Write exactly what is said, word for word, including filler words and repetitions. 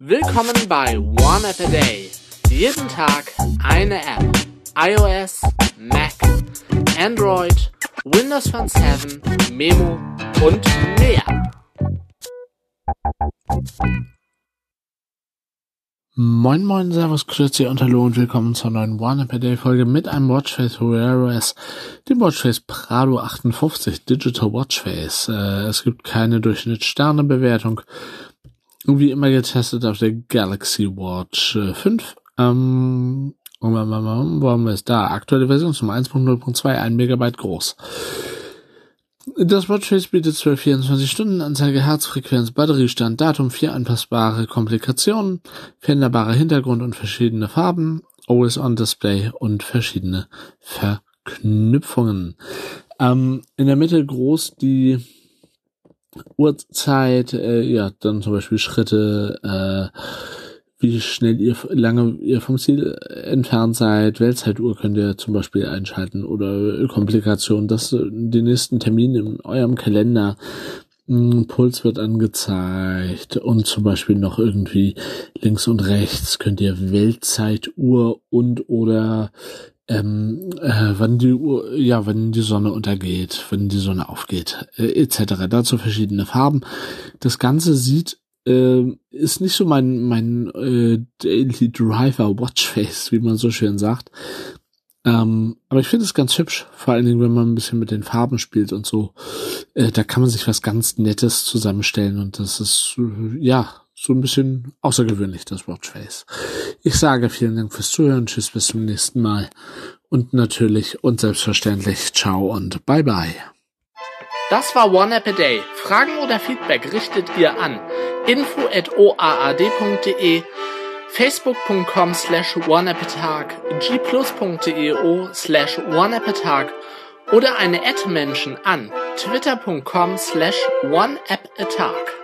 Willkommen bei One App a Day. Jeden Tag eine App. iOS, Mac, Android, Windows Phone sieben, Memo und mehr. Moin moin, servus, grüezi und hallo und willkommen zur neuen One App a Day Folge mit einem Watchface für Wear O S, dem Watchface Prado achtundfünfzig Digital Watchface. Äh, es gibt keine Durchschnittssternebewertung. Wie immer getestet auf der Galaxy Watch äh, fünf. Ähm, wo haben wir es da? Aktuelle Version zum eins Punkt null Punkt zwei, ein Megabyte groß. Das Watchface bietet zwölf vierundzwanzig Stunden Anzeige, Herzfrequenz, Batteriestand, Datum, vier anpassbare Komplikationen, veränderbarer Hintergrund und verschiedene Farben, Always-on-Display und verschiedene Verknüpfungen. Ähm, in der Mitte groß die Uhrzeit, äh, ja, dann zum Beispiel Schritte, äh, wie schnell ihr, lange ihr vom Ziel entfernt seid, Weltzeituhr könnt ihr zum Beispiel einschalten oder Komplikationen, das, den nächsten Termin in eurem Kalender, Puls wird angezeigt und zum Beispiel noch irgendwie links und rechts könnt ihr Weltzeituhr und oder Ähm, äh, wann die Uhr, ja, wenn die Sonne untergeht, wenn die Sonne aufgeht, äh, et cetera. Dazu verschiedene Farben. Das Ganze sieht, äh, ist nicht so mein mein äh, Daily Driver Watchface, wie man so schön sagt. Ähm, aber ich finde es ganz hübsch, vor allen Dingen, wenn man ein bisschen mit den Farben spielt und so. Äh, da kann man sich was ganz Nettes zusammenstellen und das ist, äh, ja, so ein bisschen außergewöhnlich, das Watchface. Ich sage vielen Dank fürs Zuhören, tschüss, bis zum nächsten Mal. Und natürlich und selbstverständlich ciao und bye bye. Das war One App a Day. Fragen oder Feedback richtet ihr an info at o a a d punkt d e, facebook punkt com slash oneappatag, g plus punkt d e o slash oneappatag oder eine Ad-Menschen an twitter punkt com slash oneappatag.